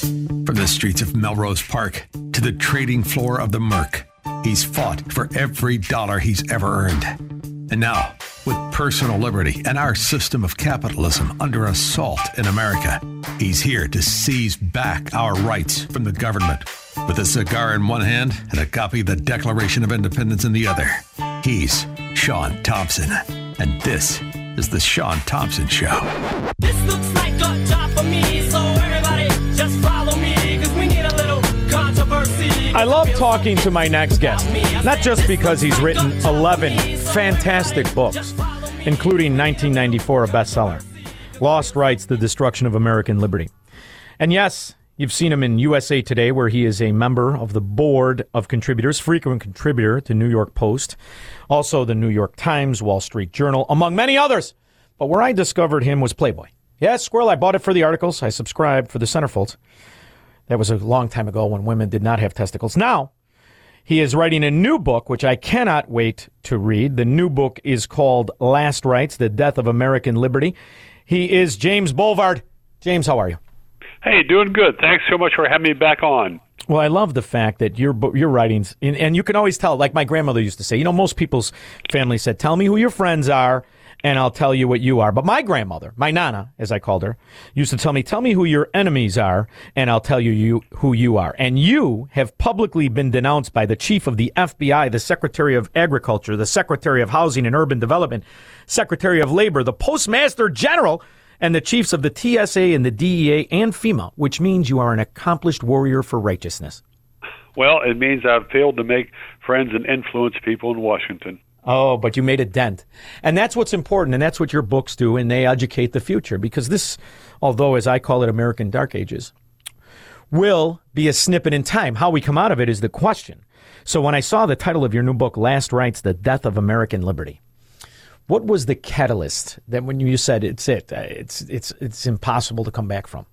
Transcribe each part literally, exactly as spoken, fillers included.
From the streets of Melrose Park to the trading floor of the Merc, he's fought for every dollar he's ever earned. And now, with personal liberty and our system of capitalism under assault in America, he's here to seize back our rights from the government. With a cigar in one hand and a copy of the Declaration of Independence in the other, he's Sean Thompson. And this is the Sean Thompson Show. This looks like a job for me, so everybody just follow me, because we need a little controversy. I love talking to my next guest, not just because he's written eleven fantastic books, including nineteen ninety-four, a bestseller, Lost Rights, The Destruction of American Liberty. And yes, you've seen him in U S A Today, where he is a member of the board of contributors, frequent contributor to New York Post, also the New York Times, Wall Street Journal, among many others. But where I discovered him was Playboy. Yes, Squirrel, I bought it for the articles. I subscribed for the centerfolds. That was a long time ago when women did not have testicles. Now, he is writing a new book, which I cannot wait to read. The new book is called Last Rights, The Death of American Liberty. He is James Boulvard. James, how are you? Hey, doing good. Thanks so much for having me back on. Well, I love the fact that your your writings, and, and you can always tell, like my grandmother used to say, you know, most people's family said, tell me who your friends are, and I'll tell you what you are. But my grandmother, my Nana, as I called her, used to tell me, tell me who your enemies are, and I'll tell you, you who you are. And you have publicly been denounced by the chief of the F B I, the Secretary of Agriculture, the Secretary of Housing and Urban Development, Secretary of Labor, the Postmaster General, and the chiefs of the T S A and the D E A and FEMA, which means you are an accomplished warrior for righteousness. Well, it means I've failed to make friends and influence people in Washington. Oh, but you made a dent. And that's what's important, and that's what your books do, and they educate the future. Because this, although as I call it American Dark Ages, will be a snippet in time. How we come out of it is the question. So when I saw the title of your new book, Last Rights, The Death of American Liberty, what was the catalyst that when you said it's it, it's it's it's impossible to come back from?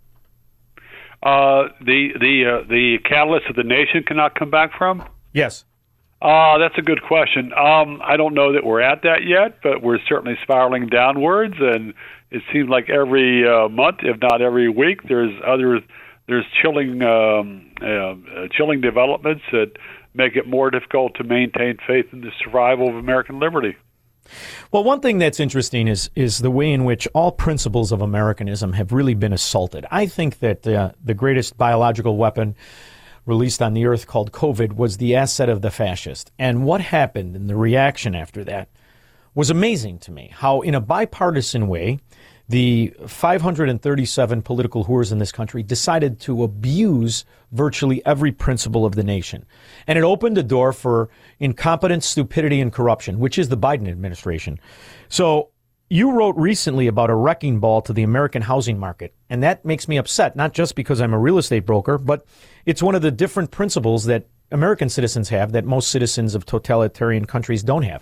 Uh, the the uh, the catalyst that the nation cannot come back from? Yes. Uh, that's a good question. Um, I don't know that we're at that yet, but we're certainly spiraling downwards, and it seems like every uh, month, if not every week, there's other there's chilling um, uh, chilling developments that make it more difficult to maintain faith in the survival of American liberty. Well, one thing that's interesting is is the way in which all principles of Americanism have really been assaulted. I think that uh, the greatest biological weapon released on the earth called COVID was the asset of the fascist. And what happened and the reaction after that was amazing to me. How in a bipartisan way, the five hundred thirty-seven political whores in this country decided to abuse virtually every principle of the nation. And it opened the door for incompetence, stupidity, and corruption, which is the Biden administration. So you wrote recently about a wrecking ball to the American housing market. And that makes me upset, not just because I'm a real estate broker, but it's one of the different principles that American citizens have that most citizens of totalitarian countries don't have.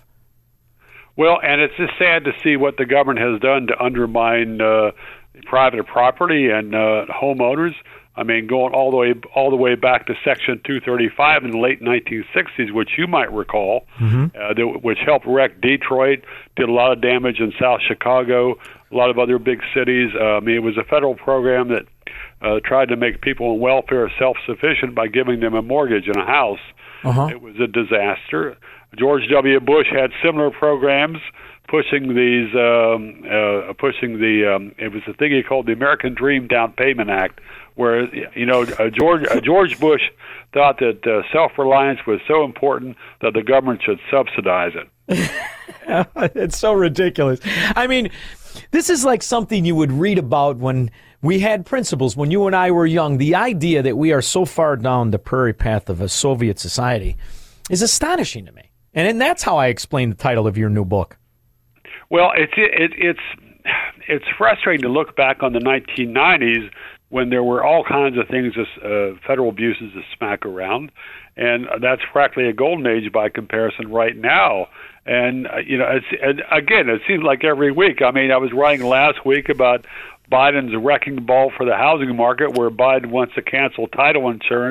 Well, and it's just sad to see what the government has done to undermine uh, private property and uh, homeowners. I mean, going all the way all the way back to Section two thirty-five in the late nineteen sixties, which you might recall, mm-hmm. uh, that, which helped wreck Detroit, did a lot of damage in South Chicago, a lot of other big cities. Uh, I mean, it was a federal program that uh, tried to make people in welfare self-sufficient by giving them a mortgage and a house. Uh-huh. It was a disaster. George W. Bush had similar programs pushing these, um, uh, pushing the, um, it was a thing he called the American Dream Down Payment Act, where, you know, uh, George uh, George Bush thought that uh, self-reliance was so important that the government should subsidize it. It's so ridiculous. I mean, this is like something you would read about when we had principles, when you and I were young. The idea that we are so far down the prairie path of a Soviet society is astonishing to me. And, and that's how I explain the title of your new book. Well, it's it, it's it's frustrating to look back on the nineteen nineties when there were all kinds of things, uh, federal abuses to smack around, and that's practically a golden age by comparison right now. And uh, you know, it's, and again, it seems like every week. I mean, I was writing last week about Biden's wrecking ball for the housing market, where Biden wants to cancel title insurance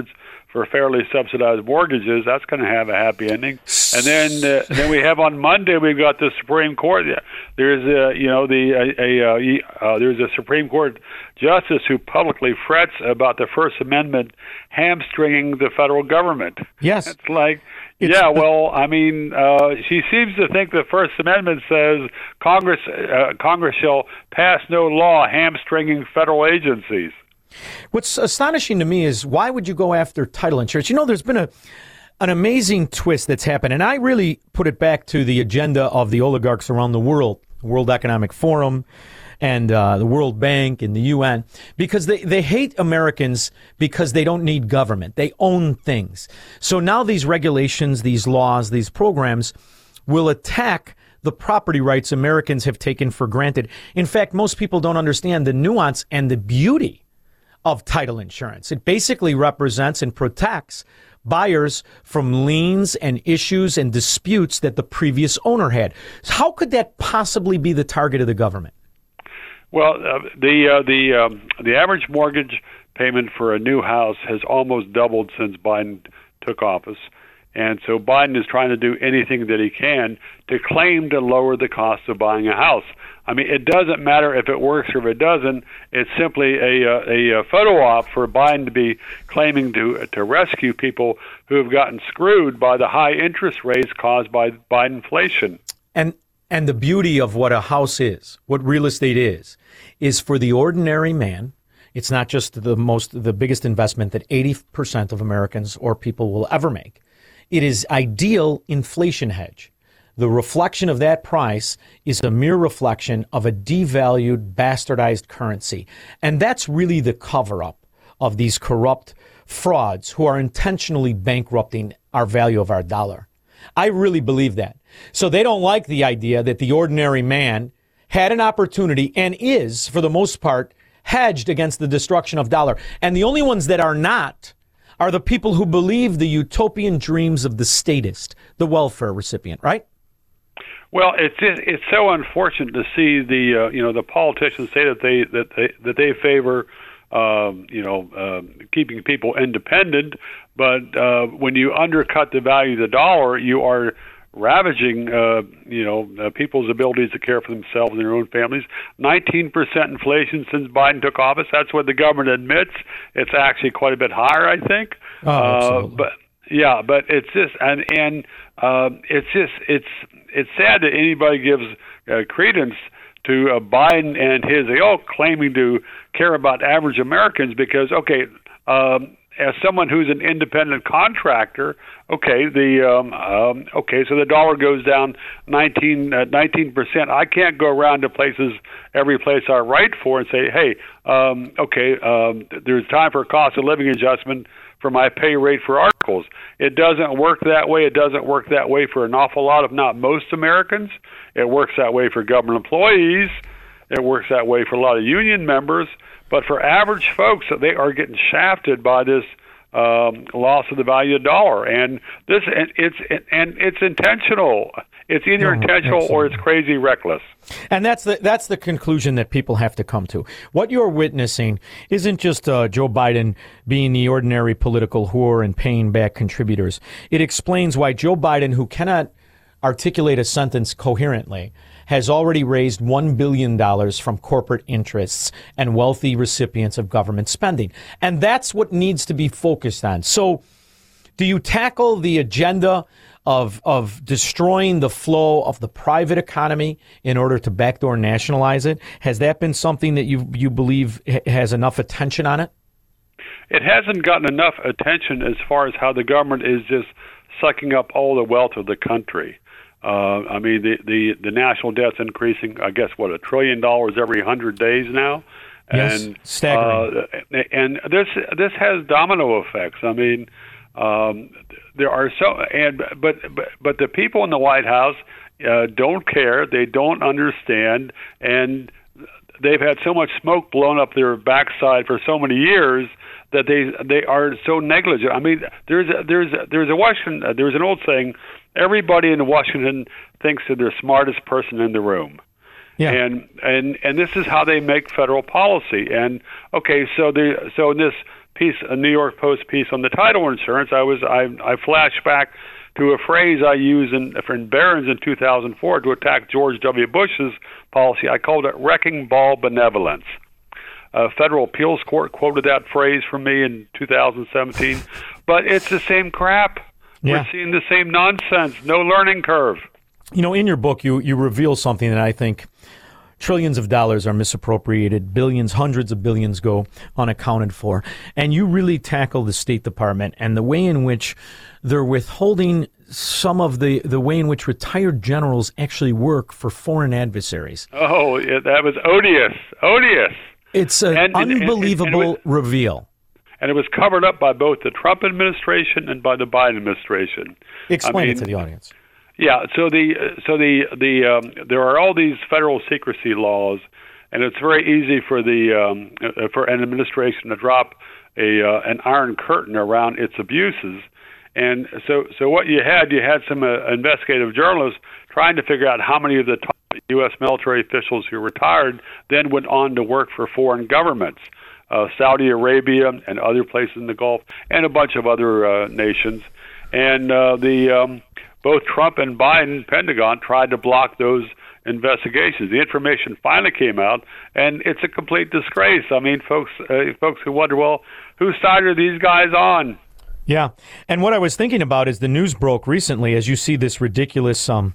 for fairly subsidized mortgages, that's going to have a happy ending. And then uh, then we have on Monday we've got the Supreme Court. There's a you know the a, a uh, there's a Supreme Court justice who publicly frets about the First Amendment hamstringing the federal government. Yes, it's like. It's, yeah, well, I mean, uh, she seems to think the First Amendment says Congress uh, Congress shall pass no law hamstringing federal agencies. What's astonishing to me is why would you go after title insurance? You know, there's been a an amazing twist that's happened, and I really put it back to the agenda of the oligarchs around the world, World Economic Forum, and uh, the World Bank and the U N, because they, they hate Americans because they don't need government. They own things. So now these regulations, these laws, these programs will attack the property rights Americans have taken for granted. In fact, most people don't understand the nuance and the beauty of title insurance. It basically represents and protects buyers from liens and issues and disputes that the previous owner had. How could that possibly be the target of the government? Well, uh, the uh, the um, the average mortgage payment for a new house has almost doubled since Biden took office, and so Biden is trying to do anything that he can to claim to lower the cost of buying a house. I mean, it doesn't matter if it works or if it doesn't. It's simply a a, a photo op for Biden to be claiming to to rescue people who have gotten screwed by the high interest rates caused by by inflation. And and the beauty of what a house is, what real estate is, is for the ordinary man. It's not just the most the biggest investment that eighty percent of Americans or people will ever make. It is ideal inflation hedge. The reflection of that price is a mere reflection of a devalued, bastardized currency. And that's really the cover-up of these corrupt frauds who are intentionally bankrupting our value of our dollar. I really believe that. So they don't like the idea that the ordinary man had an opportunity and is, for the most part, hedged against the destruction of dollar. And the only ones that are not are the people who believe the utopian dreams of the statist, the welfare recipient, right? Well, it's just, it's so unfortunate to see the uh, you know the politicians say that they that they that they favor um, you know uh, keeping people independent, but uh, when you undercut the value of the dollar, you are ravaging uh, you know uh, people's abilities to care for themselves and their own families. nineteen percent inflation since Biden took office. That's what the government admits. It's actually quite a bit higher, I think. Oh, uh, but yeah, but it's just and and uh, it's just it's. It's sad that anybody gives uh, credence to uh, Biden and his ilk claiming to care about average Americans because, okay, um, as someone who's an independent contractor, okay, the um, um, okay, so the dollar goes down nineteen percent. I can't go around to places, every place I write for, and say, hey, um, okay, um, there's time for a cost of living adjustment for my pay rate for articles. It doesn't work that way. It doesn't work that way for an awful lot, if not most Americans. It works that way for government employees. It works that way for a lot of union members. But for average folks, they are getting shafted by this um, loss of the value of the dollar, and this and it's and it's intentional. It's either No, intentional absolutely. or it's crazy reckless. And that's the that's the conclusion that people have to come to. What you're witnessing isn't just uh, Joe Biden being the ordinary political whore and paying back contributors. It explains why Joe Biden, who cannot articulate a sentence coherently, has already raised one billion dollars from corporate interests and wealthy recipients of government spending. And that's what needs to be focused on. So do you tackle the agenda of of destroying the flow of the private economy in order to backdoor nationalize it? Has that been something that you you believe has enough attention on it? It hasn't gotten enough attention as far as how the government is just sucking up all the wealth of the country. Uh, I mean, the, the, the national debt's increasing, I guess, what, a trillion dollars every hundred days now? Yes, and, staggering. Uh, and this this has domino effects. I mean, um, there are so, and but but but the people in the White House uh, don't care. They don't understand, and they've had so much smoke blown up their backside for so many years that they they are so negligent. I mean, there's a, there's a, there's a Washington uh, there's an old saying: everybody in Washington thinks they're the smartest person in the room. Yeah. And and and this is how they make federal policy. And okay, so the so in this piece, a New York Post piece on the title insurance, I was I I flashed back to a phrase I used in, in Barron's in two thousand four to attack George W. Bush's policy. I called it wrecking ball benevolence. A federal appeals court quoted that phrase from me in two thousand seventeen, but it's the same crap. Yeah. We're seeing the same nonsense. No learning curve. You know, in your book, you, you reveal something that I think trillions of dollars are misappropriated, billions, hundreds of billions go unaccounted for. And you really tackle the State Department and the way in which they're withholding some of the, the way in which retired generals actually work for foreign adversaries. Oh, yeah, that was odious, odious. It's an And- and- and- unbelievable and it was- reveal. And it was covered up by both the Trump administration and by the Biden administration. Explain I mean, it to the audience. Yeah, so the so the the um, there are all these federal secrecy laws, and it's very easy for the um, uh, for an administration to drop a uh, an iron curtain around its abuses. And so so what you had, you had some uh, investigative journalists trying to figure out how many of the top U S military officials who retired then went on to work for foreign governments, uh, Saudi Arabia and other places in the Gulf, and a bunch of other uh, nations. And uh, the um, both Trump and Biden Pentagon tried to block those investigations. The information finally came out, and it's a complete disgrace. I mean, folks, uh, folks who wonder, well, whose side are these guys on? Yeah. And what I was thinking about is the news broke recently as you see this ridiculous, um,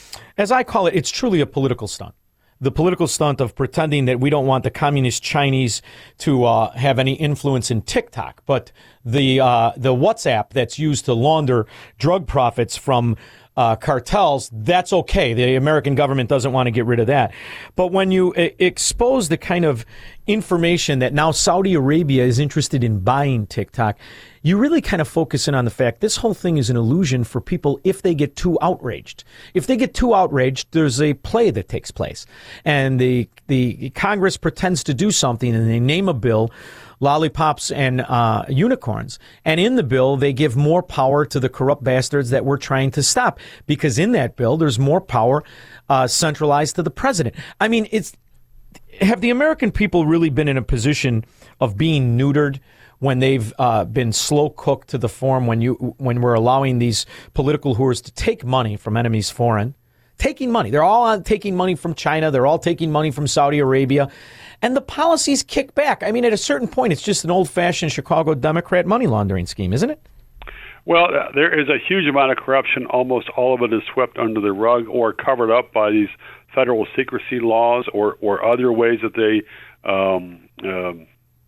as I call it, it's truly a political stunt. The political stunt of pretending that we don't want the communist Chinese to uh, have any influence in TikTok, but the uh, the WhatsApp that's used to launder drug profits from uh, cartels, that's okay. The American government doesn't want to get rid of that. But when you uh, expose the kind of information that now Saudi Arabia is interested in buying TikTok, you really kind of focus in on the fact this whole thing is an illusion for people if they get too outraged. If they get too outraged, there's a play that takes place. And the the Congress pretends to do something and they name a bill, lollipops and uh, unicorns. And in the bill, they give more power to the corrupt bastards that we're trying to stop. Because in that bill, there's more power uh, centralized to the president. I mean, it's have the American people really been in a position of being neutered when they've uh, been slow cooked to the form when you when we're allowing these political whores to take money from enemies foreign, taking money. They're all on taking money from China. They're all taking money from Saudi Arabia. And the policies kick back. I mean, at a certain point, it's just an old-fashioned Chicago Democrat money laundering scheme, isn't it? Well, uh, there is a huge amount of corruption. Almost all of it is swept under the rug or covered up by these federal secrecy laws or, or other ways that they um, um,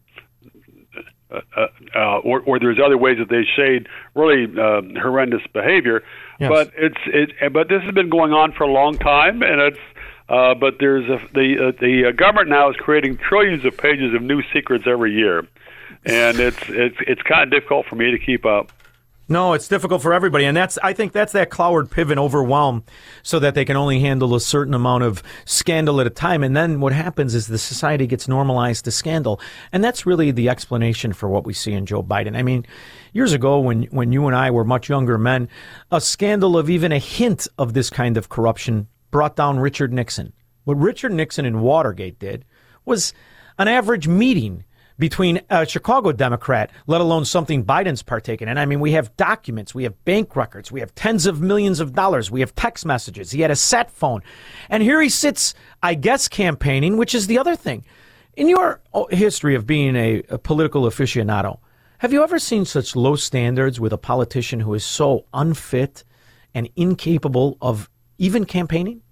Uh, uh, or, or there's other ways that they shade really uh, horrendous behavior. Yes. But it's it. But this has been going on for a long time, and it's. Uh, but there's a, the uh, the uh, government now is creating trillions of pages of new secrets every year, and it's it's it's kind of difficult for me to keep up. No, it's difficult for everybody, and that's I think that's that Cloward Piven overwhelm so that they can only handle a certain amount of scandal at a time. And then what happens is the society gets normalized to scandal. And that's really the explanation for what we see in Joe Biden. I mean, years ago when, when you and I were much younger men, a scandal of even a hint of this kind of corruption brought down Richard Nixon. What Richard Nixon and Watergate did was an average meeting between a Chicago Democrat, let alone something Biden's partaken in. I mean, we have documents, we have bank records, we have tens of millions of dollars, we have text messages. He had a set phone. And here he sits, I guess, campaigning, which is the other thing. In your history of being a, a political aficionado, have you ever seen such low standards with a politician who is so unfit and incapable of even campaigning?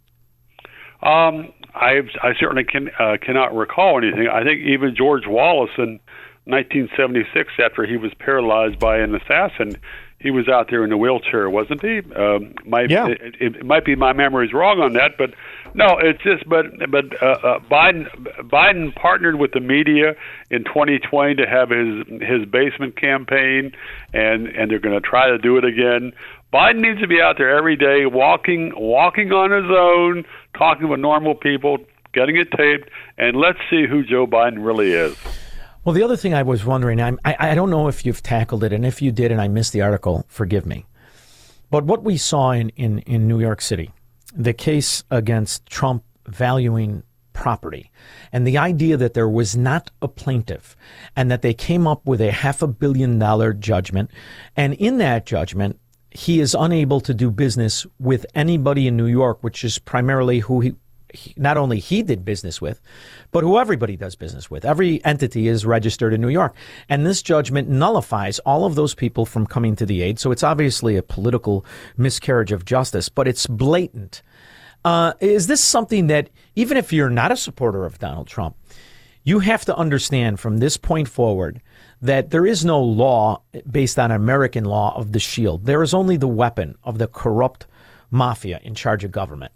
Um, I I certainly can uh, cannot recall anything. I think even George Wallace in nineteen seventy-six, after he was paralyzed by an assassin, he was out there in a wheelchair, wasn't he? Um, might, yeah. It, it, it might be my memory's wrong on that, but no, it's just. But but uh, uh, Biden Biden partnered with the media in twenty twenty to have his his basement campaign, and and they're going to try to do it again. Biden needs to be out there every day, walking walking on his own, talking with normal people, getting it taped, and let's see who Joe Biden really is. Well, the other thing I was wondering, I'm, I, I don't know if you've tackled it, and if you did and I missed the article, forgive me. But what we saw in, in, in New York City, the case against Trump valuing property. And the idea that there was not a plaintiff and that they came up with a half a billion dollar judgment. And in that judgment, he is unable to do business with anybody in New York, which is primarily who he, he not only he did business with, but who everybody does business with. Every entity is registered in New York. And this judgment nullifies all of those people from coming to the aid. So it's obviously a political miscarriage of justice, but it's blatant. Uh, is this something that, even if you're not a supporter of Donald Trump, you have to understand from this point forward that there is no law based on American law of the shield. There is only the weapon of the corrupt mafia in charge of government.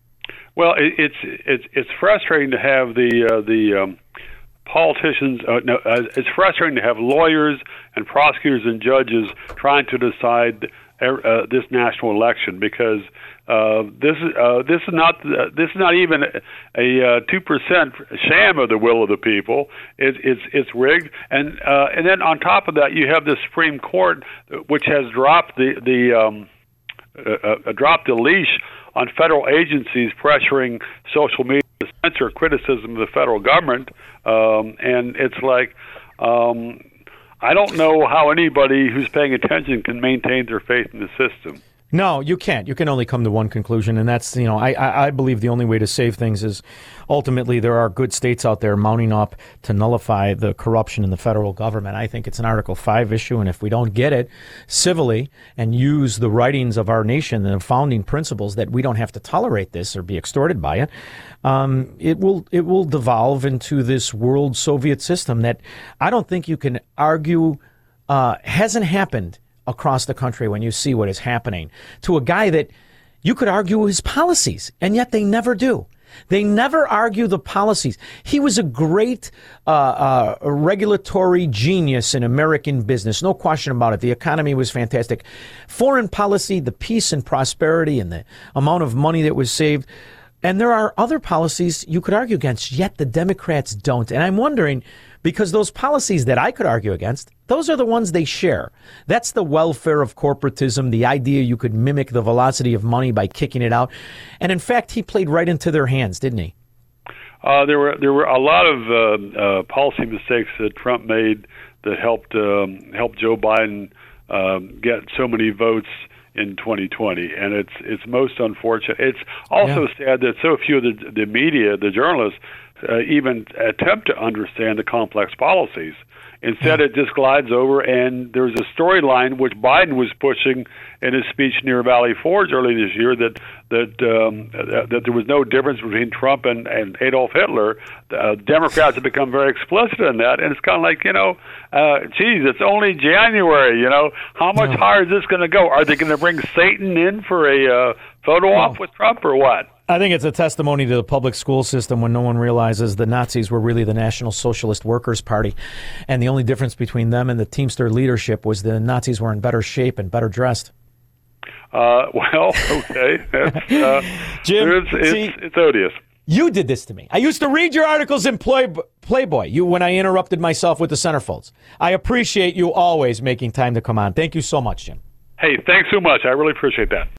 Well, it, it's it's it's frustrating to have the uh, the um, politicians. Uh, no, uh, it's frustrating to have lawyers and prosecutors and judges trying to decide uh, this national election, because uh, this is uh, this is not uh, this is not even a two percent sham of the will of the people. It, it's it's rigged, and uh, and then on top of that, you have the Supreme Court, which has dropped the the um, uh, uh, dropped the leash on federal agencies pressuring social media to censor criticism of the federal government. Um, and it's like, um, I don't know how anybody who's paying attention can maintain their faith in the system. No, you can't. You can only come to one conclusion, and that's, you know, I, I, I believe the only way to save things is ultimately there are good states out there mounting up to nullify the corruption in the federal government. I think it's an Article five issue, and if we don't get it civilly and use the writings of our nation and the founding principles that we don't have to tolerate this or be extorted by it, um, it will it will devolve into this world Soviet system that I don't think you can argue uh, hasn't happened across the country when you see what is happening to a guy that you could argue his policies, and yet they never do. They never argue the policies. He was a great uh, uh, regulatory genius in American business, no question about it. The economy was fantastic. Foreign policy, the peace and prosperity and the amount of money that was saved. And there are other policies you could argue against, yet the Democrats don't. And I'm wondering, because those policies that I could argue against, those are the ones they share. That's the welfare of corporatism, the idea you could mimic the velocity of money by kicking it out. And in fact, he played right into their hands, didn't he? Uh, there were there were a lot of uh, uh, policy mistakes that Trump made that helped um, help Joe Biden um, get so many votes in twenty twenty, and it's it's most unfortunate. It's also yeah. sad that so few of the, the media, the journalists, uh, even attempt to understand the complex policies. Instead, yeah. it just glides over, and there's a storyline which Biden was pushing in his speech near Valley Forge early this year that that um, that, that there was no difference between Trump and, and Adolf Hitler. Uh, Democrats have become very explicit in that, and it's kind of like, you know, uh, geez, it's only January. You know, how much no. higher is this going to go? Are they going to bring Satan in for a uh, photo no. op with Trump or what? I think it's a testimony to the public school system when no one realizes the Nazis were really the National Socialist Workers' Party. And the only difference between them and the Teamster leadership was the Nazis were in better shape and better dressed. Uh, well, okay. That's, uh, Jim, it's, it's, see, it's odious. You did this to me. I used to read your articles in Play, Playboy you when I interrupted myself with the centerfolds. I appreciate you always making time to come on. Thank you so much, Jim. Hey, thanks so much. I really appreciate that.